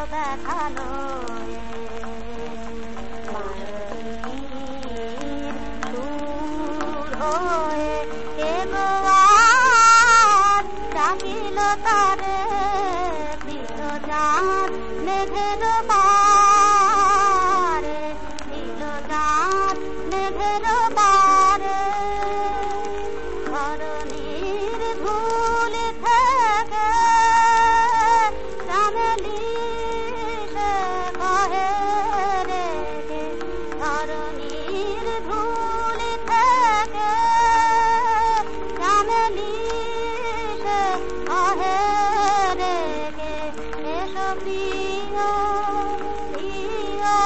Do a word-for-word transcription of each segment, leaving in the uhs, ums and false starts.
দেখালো ডাকিল তারে দিল জান মেঘের পারে দিল জান মেঘের পারে ধরণীর ভুল থেকে চামেলি সে কহে রে ধরণীর ভুল থেকে চামেলি সে কহে রে এসো প্রিয় প্রিয়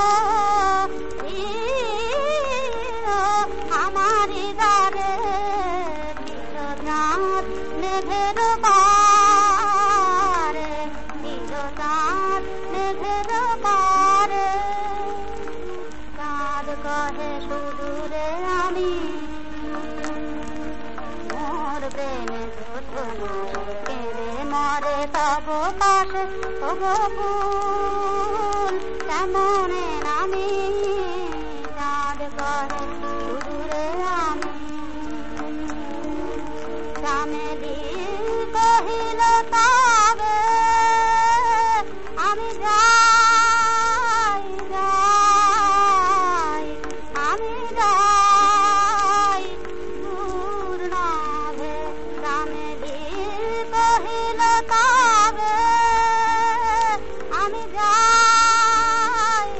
প্রিয় আমারি দ্বারে দিল চাঁদ মেঘের পারে দিল চাঁদ মেঘের পারে চাঁদ কহে সুদূরে আমি মোর প্রেমে কেঁদে মরে তব পাশে তবু ফুল তেমনে নামি চাঁদ কহে সুদূরে আমি চামেলি কহিল তবে আমি যাই যাই আমি যাই দূর নভে চামেলি কহিল তবে আমি যাই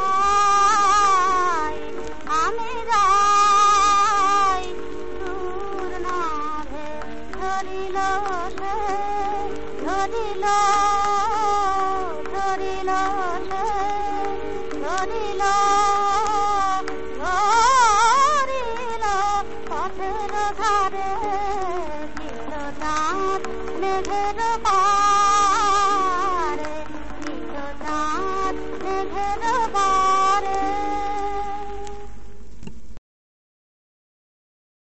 যাই আমি যাই দূর নভে ধরিল সে ধরিল ধরিল সে ধরিল ধরিল পথের ধারে দিল চাঁদ মেঘের পা